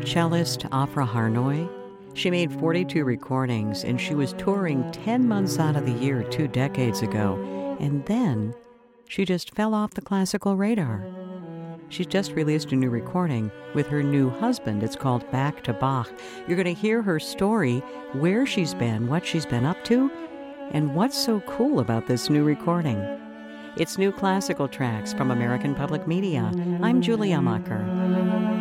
cellist Afra Harnoy. She made 42 recordings, and she was touring 10 months out of the year 2 decades ago. And then she just fell off the classical radar. She's just released a new recording with her new husband. It's called Back to Bach. You're going to hear her story, where she's been, what she's been up to, and what's so cool about this new recording. It's New Classical Tracks from American Public Media. I'm Julie Amacher.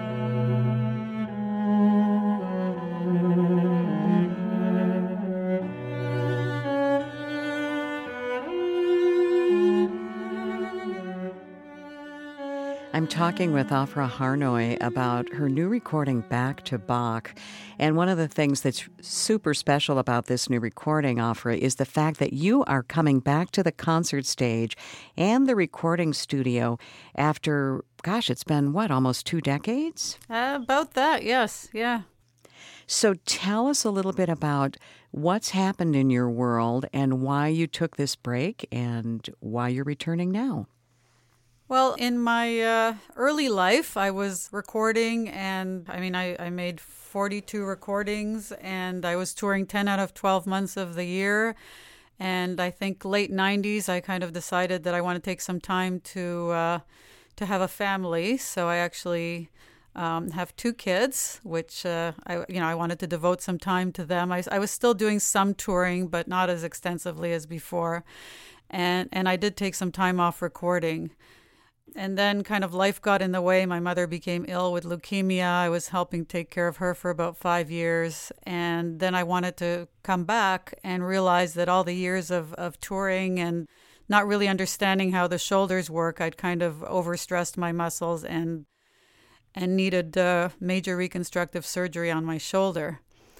I'm talking with Afra Harnoy about her new recording, Back to Bach. And one of the things that's super special about this new recording, Afra, is the fact that you are coming back to the concert stage and the recording studio after, it's been, almost 2 decades? About that, yes, yeah. So tell us a little bit about what's happened in your world and why you took this break and why you're returning now. Well, in my early life, I was recording, and I made 42 recordings, and I was touring 10 out of 12 months of the year. And I think late 90s, I kind of decided that I want to take some time to have a family. So I actually have 2 kids, which I wanted to devote some time to them. I was still doing some touring, but not as extensively as before. And I did take some time off recording. And then kind of life got in the way. My mother became ill with leukemia. I was helping take care of her for about 5 years. And then I wanted to come back and realize that all the years of touring and not really understanding how the shoulders work, I'd kind of overstressed my muscles and needed major reconstructive surgery on my shoulder.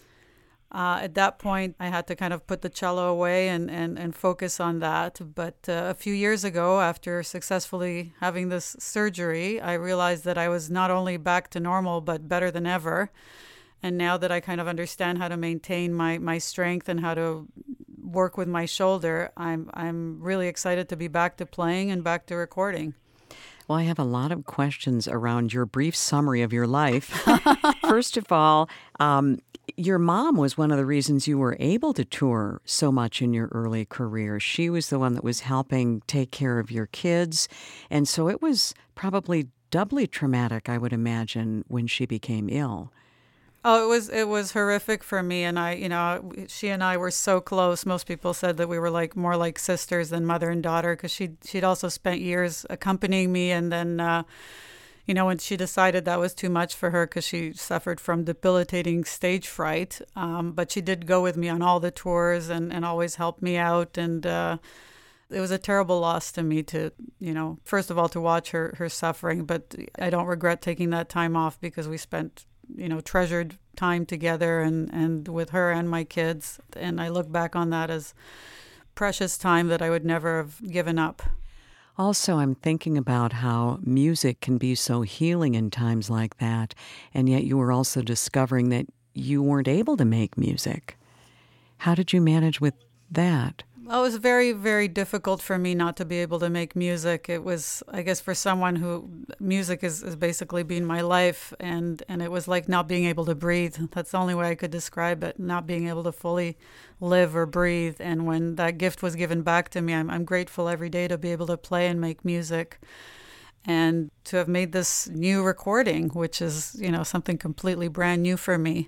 At that point, I had to kind of put the cello away and focus on that. But a few years ago, after successfully having this surgery, I realized that I was not only back to normal, but better than ever. And now that I kind of understand how to maintain my strength and how to work with my shoulder, I'm really excited to be back to playing and back to recording. Well, I have a lot of questions around your brief summary of your life. First of all, your mom was one of the reasons you were able to tour so much in your early career. She was the one that was helping take care of your kids. And so it was probably doubly traumatic, I would imagine, when she became ill. Oh, it was horrific for me, and she and I were so close. Most people said that we were more like sisters than mother and daughter, because she'd also spent years accompanying me, and then when she decided that was too much for her, because she suffered from debilitating stage fright, but she did go with me on all the tours and always helped me out, and it was a terrible loss to me to, first of all, to watch her suffering, but I don't regret taking that time off, because we spent treasured time together and with her and my kids. And I look back on that as precious time that I would never have given up. Also, I'm thinking about how music can be so healing in times like that. And yet you were also discovering that you weren't able to make music. How did you manage with that? Well, it was very, very difficult for me not to be able to make music. It was, I guess, for someone who music is basically been my life, and it was like not being able to breathe. That's the only way I could describe it, not being able to fully live or breathe. And when that gift was given back to me, I'm grateful every day to be able to play and make music, and to have made this new recording, which is, something completely brand new for me.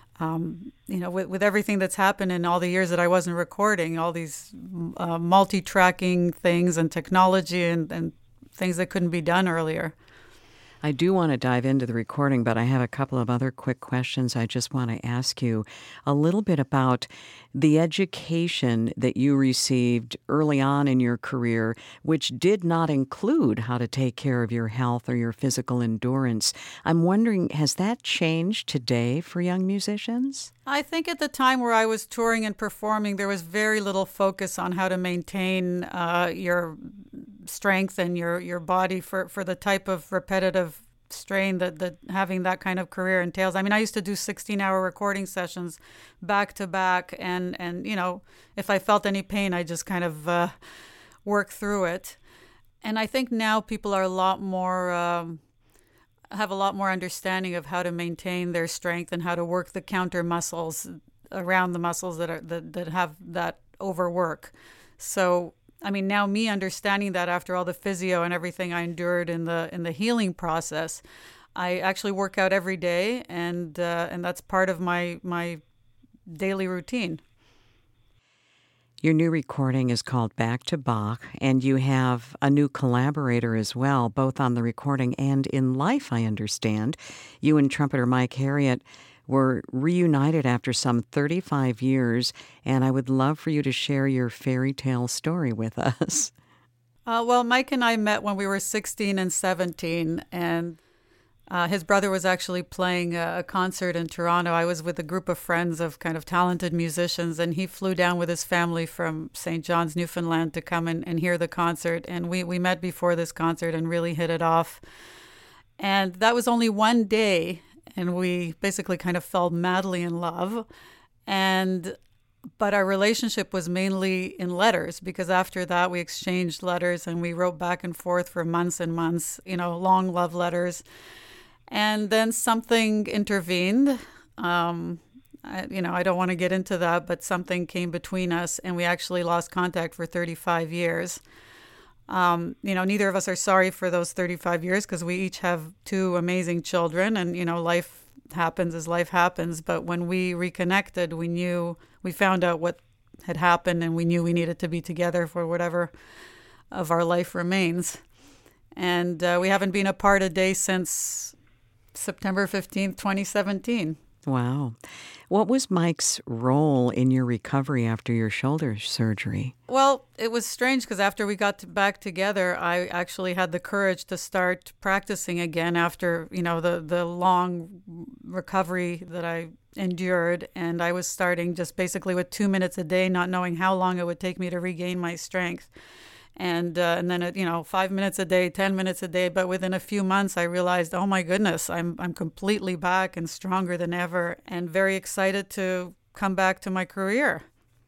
With everything that's happened in all the years that I wasn't recording, all these multi-tracking things and technology and things that couldn't be done earlier. I do want to dive into the recording, but I have a couple of other quick questions. I just want to ask you a little bit about the education that you received early on in your career, which did not include how to take care of your health or your physical endurance. I'm wondering, has that changed today for young musicians? I think at the time where I was touring and performing, there was very little focus on how to maintain your strength and your body for the type of repetitive strain that having that kind of career entails. I used to do 16-hour recording sessions back to back, and if I felt any pain, I just kind of work through it. And I think now people are a lot more have a lot more understanding of how to maintain their strength and how to work the counter muscles around the muscles that have that overwork. So, I mean, now me understanding that after all the physio and everything I endured in the healing process, I actually work out every day, and that's part of my daily routine. Your new recording is called Back to Bach, and you have a new collaborator as well, both on the recording and in life, I understand. You and trumpeter Mike Harriott were reunited after some 35 years, and I would love for you to share your fairy tale story with us. Well, Mike and I met when we were 16 and 17, and his brother was actually playing a concert in Toronto. I was with a group of friends of kind of talented musicians, and he flew down with his family from St. John's, Newfoundland to come and hear the concert. And we met before this concert and really hit it off. And that was only one day, and we basically kind of fell madly in love. But our relationship was mainly in letters, because after that we exchanged letters and we wrote back and forth for months and months, long love letters. And then something intervened. I don't want to get into that, but something came between us, and we actually lost contact for 35 years. Neither of us are sorry for those 35 years, because we each have two amazing children, and, life happens as life happens. But when we reconnected, we found out what had happened, and we knew we needed to be together for whatever of our life remains. And we haven't been apart a day since September 15th, 2017. Wow. What was Mike's role in your recovery after your shoulder surgery? Well, it was strange, because after we got back together, I actually had the courage to start practicing again after, the long recovery that I endured. And I was starting just basically with 2 minutes a day, not knowing how long it would take me to regain my strength. And then, 5 minutes a day, 10 minutes a day. But within a few months, I realized, oh my goodness, I'm completely back and stronger than ever, and very excited to come back to my career.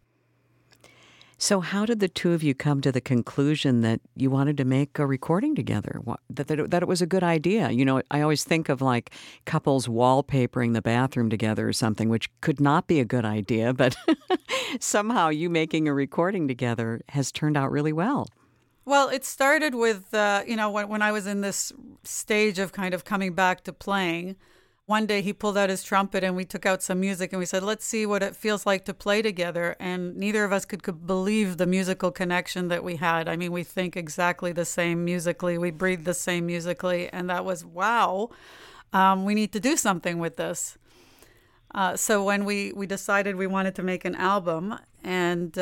So how did the two of you come to the conclusion that you wanted to make a recording together, that it was a good idea? I always think of like couples wallpapering the bathroom together or something, which could not be a good idea, but somehow you making a recording together has turned out really well. Well, it started with, when I was in this stage of kind of coming back to playing. One day he pulled out his trumpet and we took out some music and we said, let's see what it feels like to play together. And neither of us could believe the musical connection that we had. I mean, we think exactly the same musically. We breathe the same musically. And that was, wow, we need to do something with this. So when we decided we wanted to make an album, and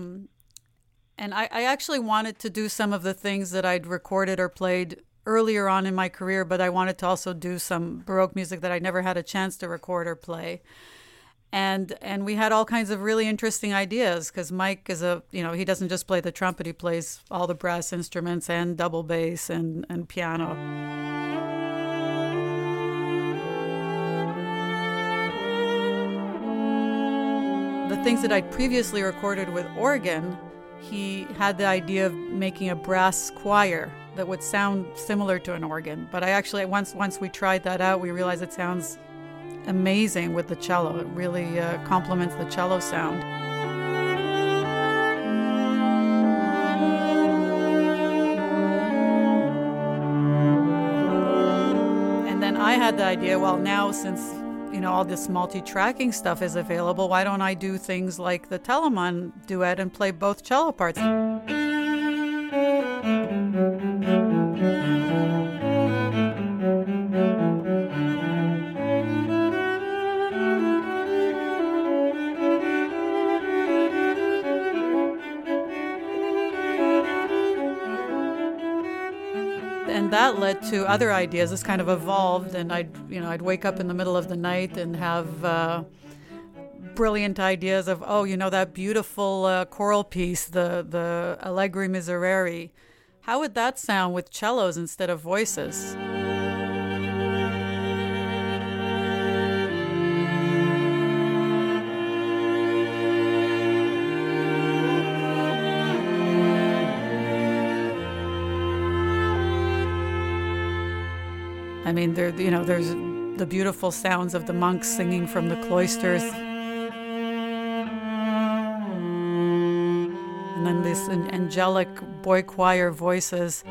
I actually wanted to do some of the things that I'd recorded or played earlier on in my career, but I wanted to also do some Baroque music that I never had a chance to record or play. And we had all kinds of really interesting ideas, because Mike is he doesn't just play the trumpet, he plays all the brass instruments and double bass and piano. The things that I'd previously recorded with organ, he had the idea of making a brass choir that would sound similar to an organ. But I actually, once we tried that out, we realized it sounds amazing with the cello. It really complements the cello sound. And then I had the idea, well, now since all this multi-tracking stuff is available, why don't I do things like the Telemann duet and play both cello parts? And that led to other ideas. This kind of evolved, and I'd wake up in the middle of the night and have brilliant ideas of, that beautiful choral piece, the Allegri Miserere. How would that sound with cellos instead of voices? I mean, there's the beautiful sounds of the monks singing from the cloisters. And then this angelic boy choir voices.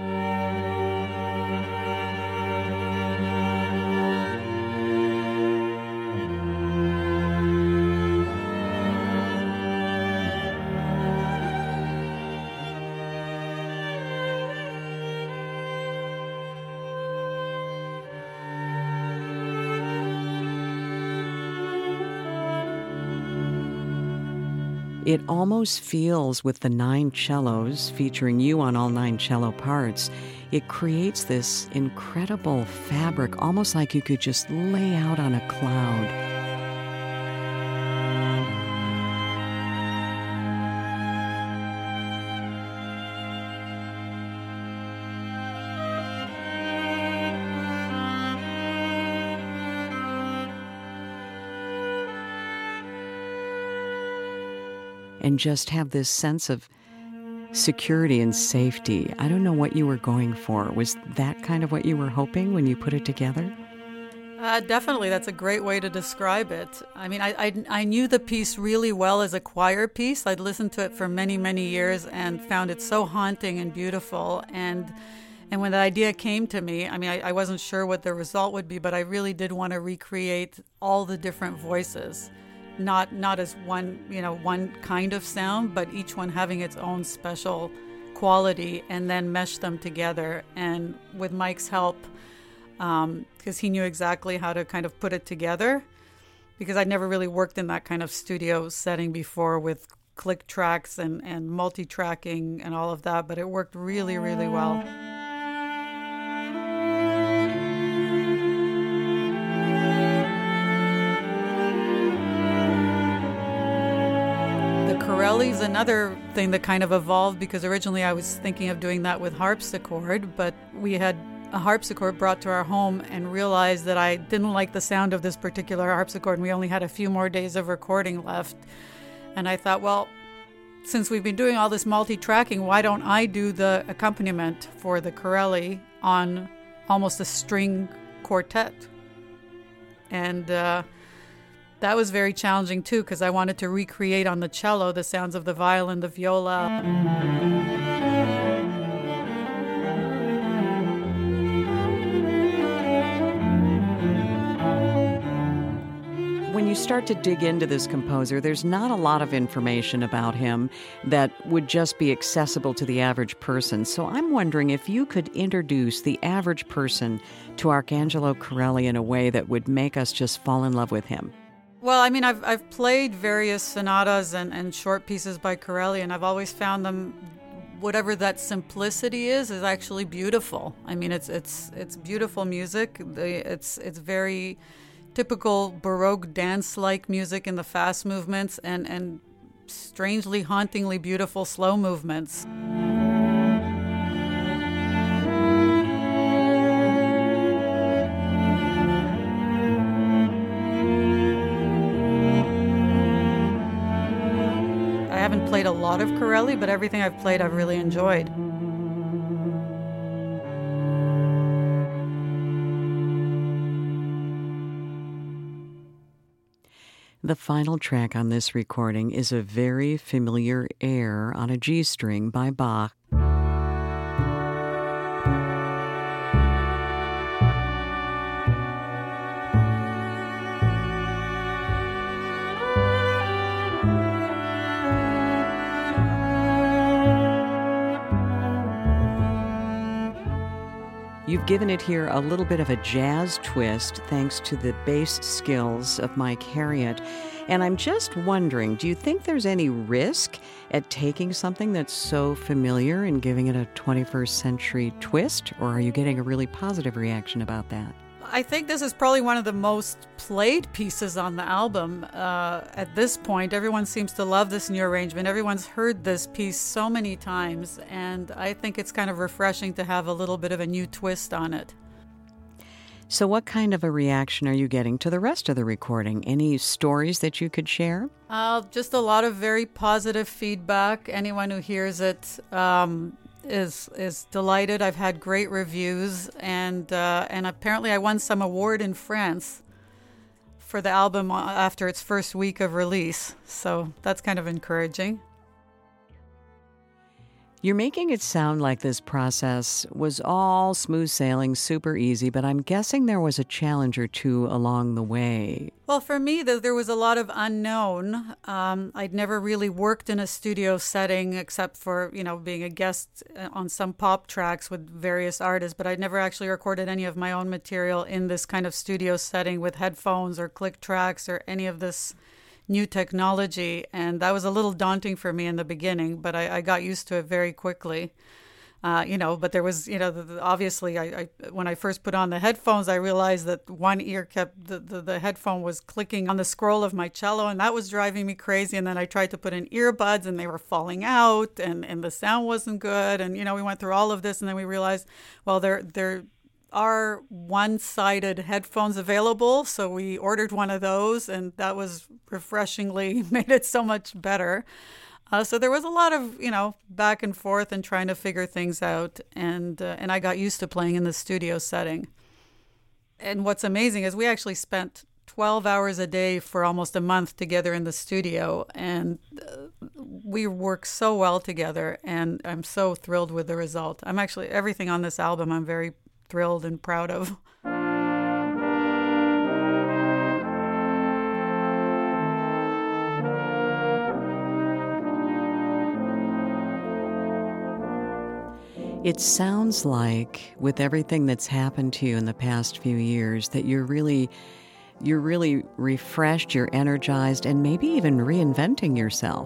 It almost feels, with the 9 cellos featuring you on all 9 cello parts, it creates this incredible fabric, almost like you could just lay out on a cloud. And just have this sense of security and safety. I don't know what you were going for. Was that kind of what you were hoping when you put it together? Definitely. That's a great way to describe it. I mean, I knew the piece really well as a choir piece. I'd listened to it for many, many years and found it so haunting and beautiful. And when the idea came to me, I mean, I wasn't sure what the result would be, but I really did want to recreate all the different voices. Not as one kind of sound, but each one having its own special quality, and then mesh them together. And with Mike's help, because he knew exactly how to kind of put it together, because I'd never really worked in that kind of studio setting before with click tracks and multi-tracking and all of that, but it worked really, really well. Corelli's another thing that kind of evolved, because originally I was thinking of doing that with harpsichord, but we had a harpsichord brought to our home and realized that I didn't like the sound of this particular harpsichord, and we only had a few more days of recording left. And I thought, well, since we've been doing all this multi-tracking, why don't I do the accompaniment for the Corelli on almost a string quartet? And that was very challenging too, because I wanted to recreate on the cello the sounds of the violin, the viola. When you start to dig into this composer, there's not a lot of information about him that would just be accessible to the average person. So I'm wondering if you could introduce the average person to Arcangelo Corelli in a way that would make us just fall in love with him. Well, I mean, I've played various sonatas and short pieces by Corelli, and I've always found them, whatever that simplicity is actually beautiful. I mean, it's beautiful music. It's very typical Baroque dance-like music in the fast movements, and strangely, hauntingly beautiful slow movements. I haven't played a lot of Corelli, but everything I've played I've really enjoyed. The final track on this recording is a very familiar air on a G string by Bach. You've given it here a little bit of a jazz twist thanks to the bass skills of Mike Harriott. And I'm just wondering, do you think there's any risk at taking something that's so familiar and giving it a 21st century twist? Or are you getting a really positive reaction about that? I think this is probably one of the most played pieces on the album at this point. Everyone seems to love this new arrangement. Everyone's heard this piece so many times, and I think it's kind of refreshing to have a little bit of a new twist on it. So what kind of a reaction are you getting to the rest of the recording? Any stories that you could share? Just a lot of very positive feedback. Anyone who hears it is delighted. I've had great reviews, and apparently I won some award in France for the album after its first week of release. So that's kind of encouraging. You're making it sound like this process was all smooth sailing, super easy, but I'm guessing there was a challenge or two along the way. Well, for me, there was a lot of unknown. I'd never really worked in a studio setting except for, being a guest on some pop tracks with various artists, but I'd never actually recorded any of my own material in this kind of studio setting with headphones or click tracks or any of this new technology, and that was a little daunting for me in the beginning, but I got used to it very quickly. But there was, obviously, I when I first put on the headphones, I realized that one ear kept, the headphone was clicking on the scroll of my cello, and that was driving me crazy. And then I tried to put in earbuds, and they were falling out, and the sound wasn't good. And, we went through all of this, and then we realized, well, there are one-sided headphones available, so we ordered one of those, and that was refreshingly made it so much better. So there was a lot of, back and forth and trying to figure things out, and I got used to playing in the studio setting. And what's amazing is we actually spent 12 hours a day for almost a month together in the studio, and we work so well together, and I'm so thrilled with the result. I'm actually, everything on this album I'm very thrilled and proud of. It sounds like, with everything that's happened to you in the past few years, that you're really refreshed, you're energized, and maybe even reinventing yourself.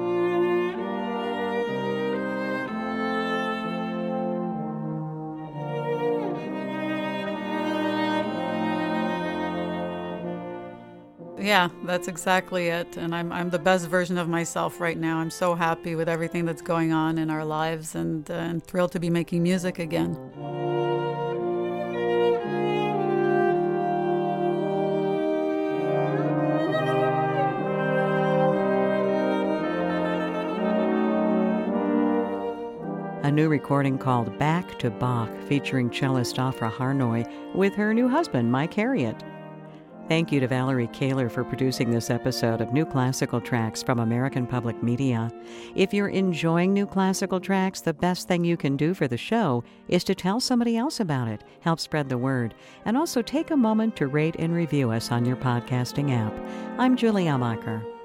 Yeah, that's exactly it. And I'm the best version of myself right now. I'm so happy with everything that's going on in our lives, and thrilled to be making music again. A new recording called Back to Bach, featuring cellist Afra Harnoy with her new husband, Mike Harriott. Thank you to Valerie Kaler for producing this episode of New Classical Tracks from American Public Media. If you're enjoying New Classical Tracks, the best thing you can do for the show is to tell somebody else about it, help spread the word, and also take a moment to rate and review us on your podcasting app. I'm Julie Amacher.